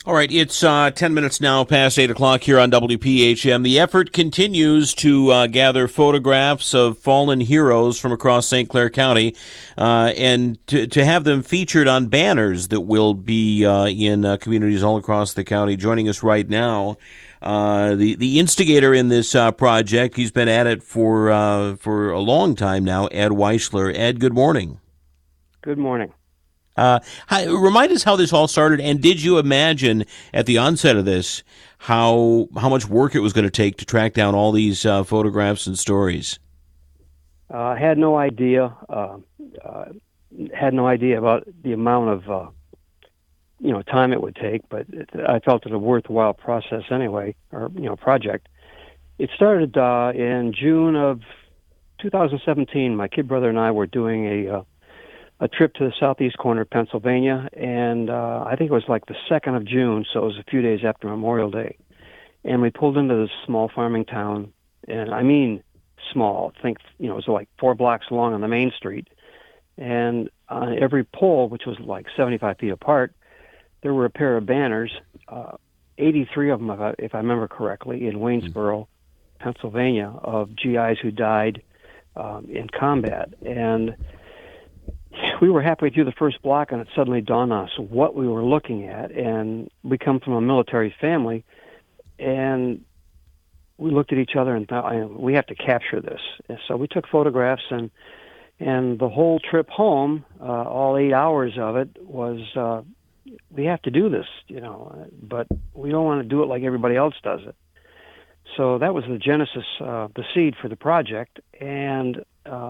All right, it's 10 minutes now past 8 o'clock here on WPHM. The effort continues to gather photographs of fallen heroes from across St. Clair County and to have them featured on banners that will be in communities all across the county. Joining us right now, the instigator in this project, he's been at it for a long time now, Ed Weisler. Ed, good morning. Good morning. Remind us how this all started, and did you imagine at the onset of this how much work it was going to take to track down all these photographs and stories? I had no idea. Had no idea about the amount of time it would take, but I felt it a worthwhile process anyway, or project. It started in June of 2017. My kid brother and I were doing a trip to the southeast corner of Pennsylvania, and I think it was like the 2nd of June, so it was a few days after Memorial Day. And we pulled into this small farming town, and I mean small. Think, it was like 4 blocks long on the main street. And on every pole, which was like 75 feet apart, there were a pair of banners, 83 of them, if I remember correctly, in Waynesboro, Pennsylvania, of GIs who died in combat. And we were halfway through the first block, and it suddenly dawned on us what we were looking at. And we come from a military family, and we looked at each other and thought, we have to capture this. And so we took photographs, and the whole trip home, all 8 hours of it, was we have to do this, but we don't want to do it like everybody else does it. So that was the genesis, the seed for the project, and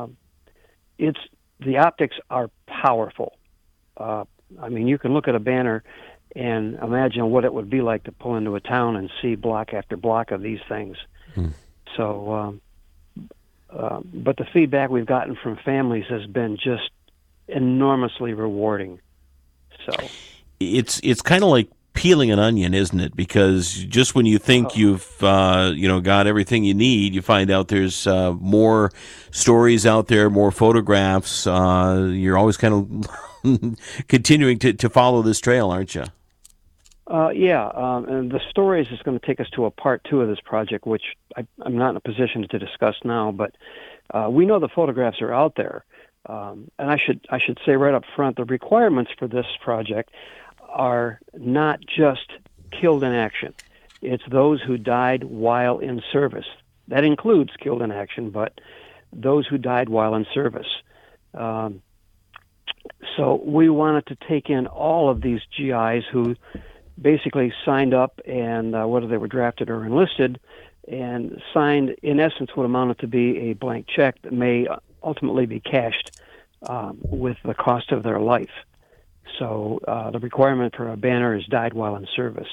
the optics are powerful. You can look at a banner and imagine what it would be like to pull into a town and see block after block of these things. So, but the feedback we've gotten from families has been just enormously rewarding. So it's kind of like peeling an onion, isn't it? Because just when you think you've got everything you need, you find out there's more stories out there, more photographs. You're always kind of continuing to follow this trail, aren't you? And the stories is going to take us to a part 2 of this project, which I'm not in a position to discuss now. But we know the photographs are out there, and I should say right up front, the requirements for this project are not just killed in action. It's those who died while in service. That includes killed in action, but those who died while in service. So we wanted to take in all of these GIs who basically signed up, and whether they were drafted or enlisted, and signed, in essence, what amounted to be a blank check that may ultimately be cashed with the cost of their life. So the requirement for a banner is died while in service.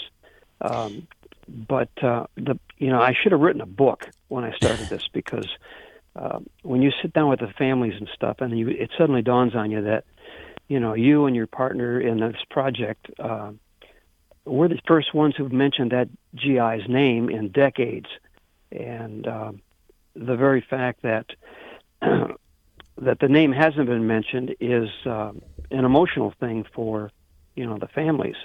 But I should have written a book when I started this, because when you sit down with the families and stuff, and it suddenly dawns on you that you and your partner in this project, we're the first ones who've mentioned that GI's name in decades, and the very fact that that the name hasn't been mentioned is an emotional thing for the families.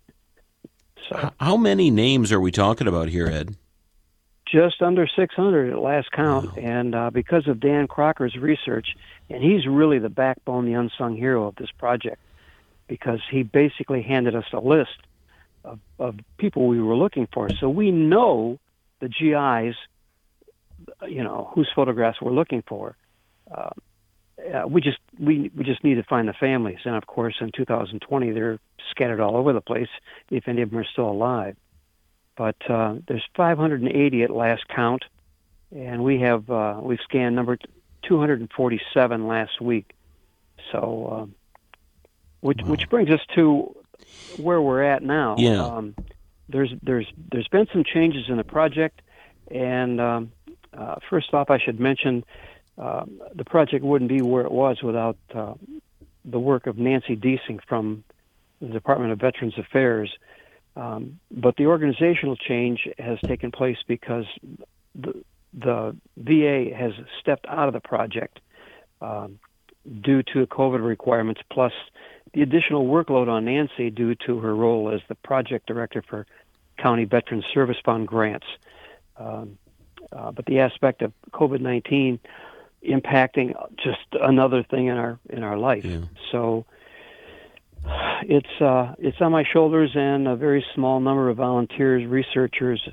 So how many names are we talking about here, Ed? Just under 600 at last count. Wow. And because of Dan Crocker's research, and he's really the backbone, the unsung hero of this project, because he basically handed us a list of people we were looking for. So we know the GIs, whose photographs we're looking for. We just need to find the families, and of course, in 2020, they're scattered all over the place, if any of them are still alive. But there's 580 at last count, and we've scanned number 247 last week. So, which brings us to where we're at now. Yeah. There's been some changes in the project, and first off, I should mention. The project wouldn't be where it was without the work of Nancy Deasing from the Department of Veterans Affairs. But the organizational change has taken place because the VA has stepped out of the project. due to COVID requirements, plus the additional workload on Nancy due to her role as the project director for County Veterans Service Fund grants. But the aspect of COVID-19 impacting just another thing in our life. Yeah. So it's on my shoulders and a very small number of volunteers, researchers.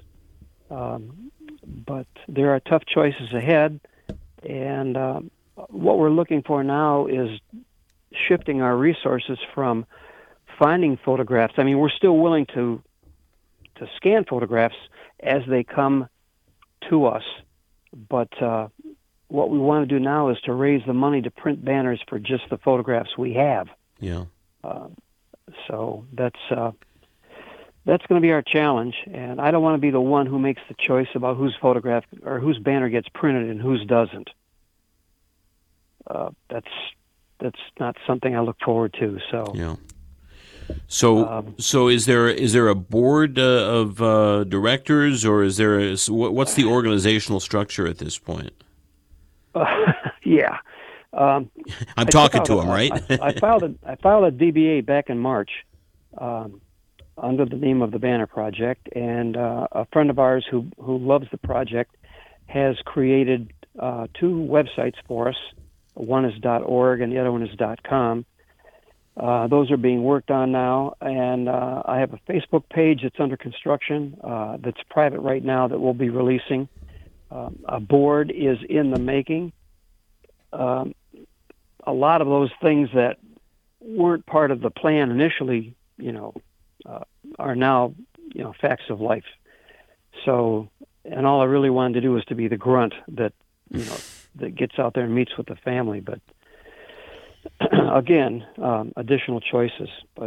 But there are tough choices ahead, and what we're looking for now is shifting our resources from finding photographs. I mean, we're still willing to scan photographs as they come to us, but what we want to do now is to raise the money to print banners for just the photographs we have. Yeah. So that's going to be our challenge, and I don't want to be the one who makes the choice about whose photograph or whose banner gets printed and whose doesn't. That's not something I look forward to. So yeah. So is there a board of directors, or is there what's the organizational structure at this point? Yeah. I'm talking to him, right? I filed a DBA back in March under the name of the Banner Project, and a friend of ours who loves the project has created two websites for us. One is .org and the other one is .com. Those are being worked on now, and I have a Facebook page that's under construction that's private right now that we'll be releasing. A board is in the making. A lot of those things that weren't part of the plan initially, are now, facts of life. So, and all I really wanted to do was to be the grunt that, that gets out there and meets with the family. But again, additional choices. But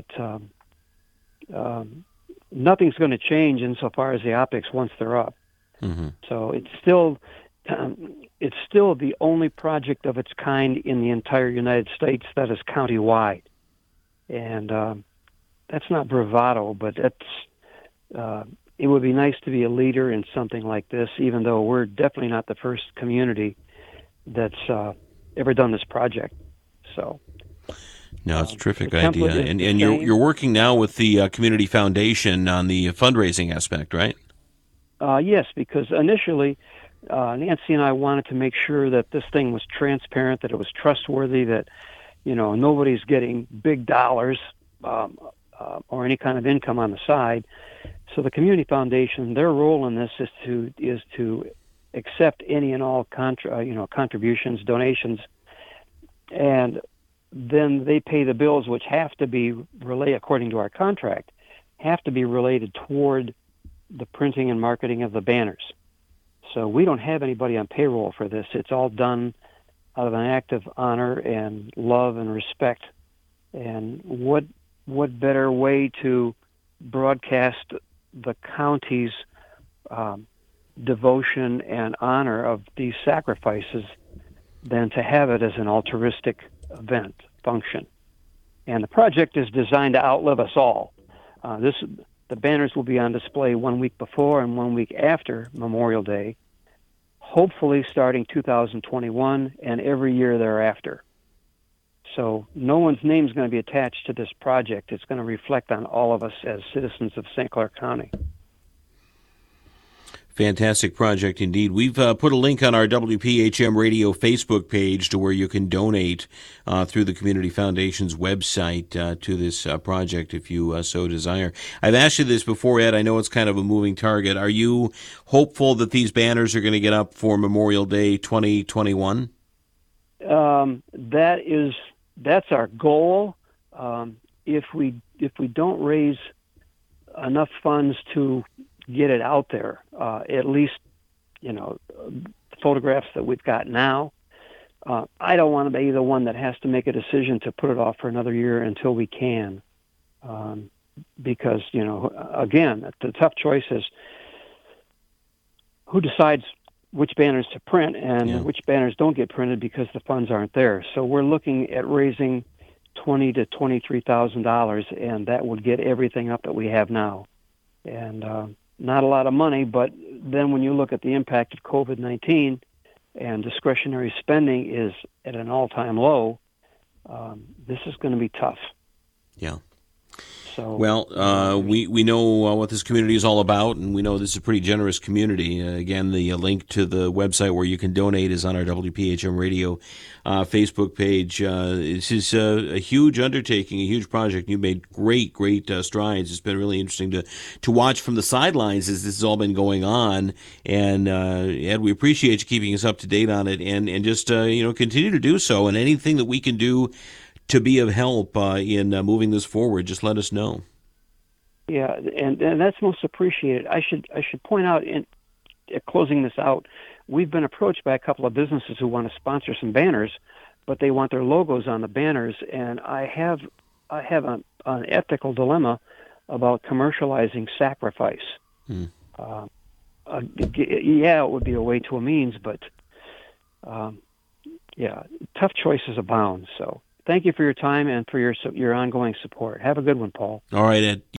nothing's going to change insofar as the optics once they're up. Mm-hmm. So it's still the only project of its kind in the entire United States that is countywide, and that's not bravado, but it would be nice to be a leader in something like this, even though we're definitely not the first community that's ever done this project. So. No, it's a terrific idea, and you're working now with the Community Foundation on the fundraising aspect, right? Yes, because initially Nancy and I wanted to make sure that this thing was transparent, that it was trustworthy, that nobody's getting big dollars or any kind of income on the side. So the Community Foundation, their role in this is to accept any and all contributions, donations, and then they pay the bills, which have to be related, according to our contract, have to be related toward the printing and marketing of the banners. So we don't have anybody on payroll for this. It's all done out of an act of honor and love and respect. And what better way to broadcast the county's devotion and honor of these sacrifices than to have it as an altruistic event, function. And the project is designed to outlive us all. The banners will be on display 1 week before and 1 week after Memorial Day, hopefully starting 2021 and every year thereafter. So no one's name is going to be attached to this project. It's going to reflect on all of us as citizens of St. Clair County. Fantastic project indeed. We've put a link on our WPHM Radio Facebook page to where you can donate through the Community Foundation's website to this project if you so desire. I've asked you this before, Ed. I know it's kind of a moving target. Are you hopeful that these banners are going to get up for Memorial Day 2021? That's our goal. If we don't raise enough funds to get it out there, at least, the photographs that we've got now. I don't want to be the one that has to make a decision to put it off for another year until we can. Because, again, the tough choice is who decides which banners to print and which banners don't get printed because the funds aren't there. So we're looking at raising $20,000 to $23,000, and that would get everything up that we have now. And not a lot of money, but then when you look at the impact of COVID-19 and discretionary spending is at an all-time low, this is going to be tough. Yeah. So, well, we know what this community is all about, and we know this is a pretty generous community. Again, the link to the website where you can donate is on our WPHM Radio Facebook page. This is a huge undertaking, a huge project. You made great strides. It's been really interesting to watch from the sidelines as this has all been going on. And Ed, we appreciate you keeping us up to date on it, and just continue to do so. And anything that we can do to be of help in moving this forward, just let us know. Yeah, and that's most appreciated. I should point out, in closing this out, we've been approached by a couple of businesses who want to sponsor some banners, but they want their logos on the banners, and I have an ethical dilemma about commercializing sacrifice. Yeah, it would be a way to a means, but yeah, tough choices abound. So thank you for your time and for your ongoing support. Have a good one, Paul. All right, Ed.